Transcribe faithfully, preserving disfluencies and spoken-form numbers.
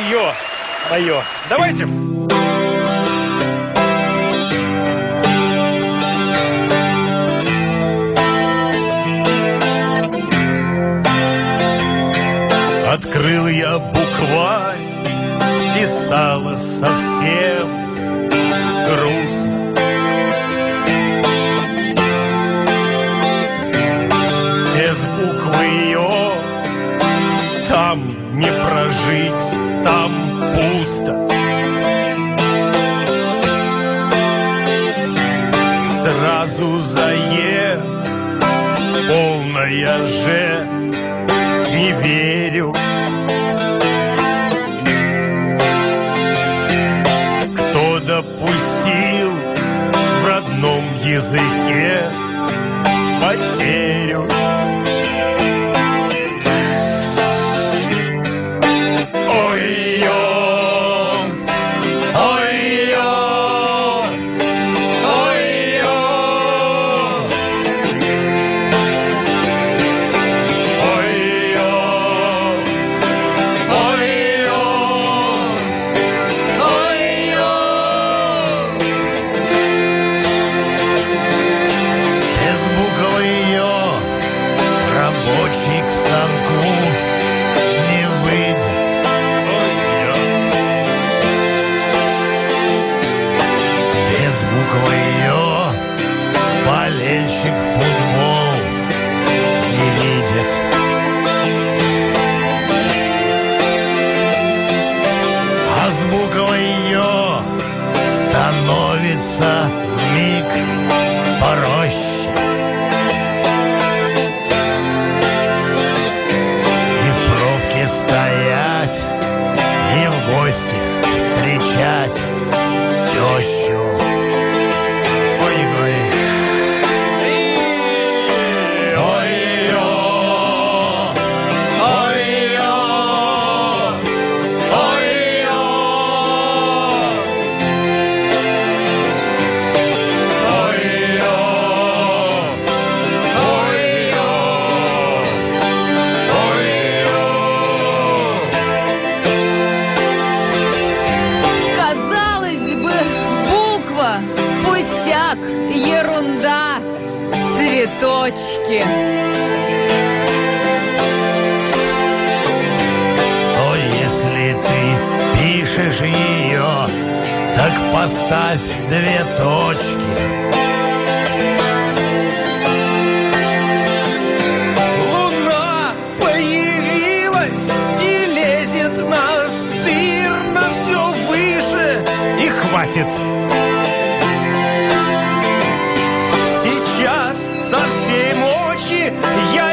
ё мое. Давайте. Открыл я букварь, и стало совсем грустно. Без буквы «ё» там не прожить, там пусто. Сразу за «е» полная «ж», не верю. Кто допустил в родном языке потерю? Рабочий к станку не выйдет. Без буквы «ё» болельщик футбол не видит. А с буквой «ё» становится вмиг пороще. Стоять и в гости встречать тещу. Ой, ой. Пустяк, ерунда, цветочки. Но если ты пишешь ее, так поставь две точки. Луна появилась и лезет настырно все выше. И хватит. Со всей мочи я